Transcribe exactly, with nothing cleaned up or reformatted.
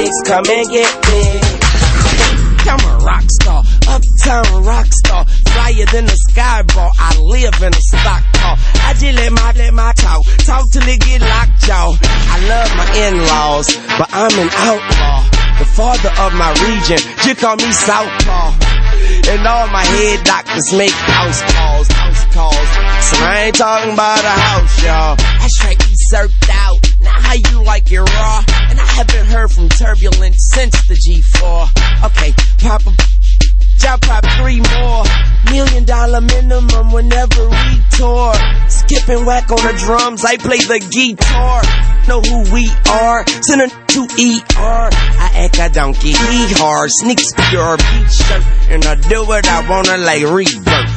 chicks come and get me. I'm a rock star, uptown rock star, flyer than a sky ball. I live in a stock car. I just let my let my talk, talk till it get locked, y'all. I love my in-laws, but I'm an outlaw. The father of my region, you call me Southpaw. And all my head doctors make house calls, house calls. So I ain't talking about a house, y'all. I straight be served out. Now how you like it raw? And I haven't heard from Turbulent since the G four. Okay, pop a job, pop three more. Million dollar minimum whenever we tour. Skipping whack on the drums, I play the guitar. Know who we are, send her to E R. I act a donkey, he hard, sneaks your beach shirt, and I do what I wanna like Rebirth.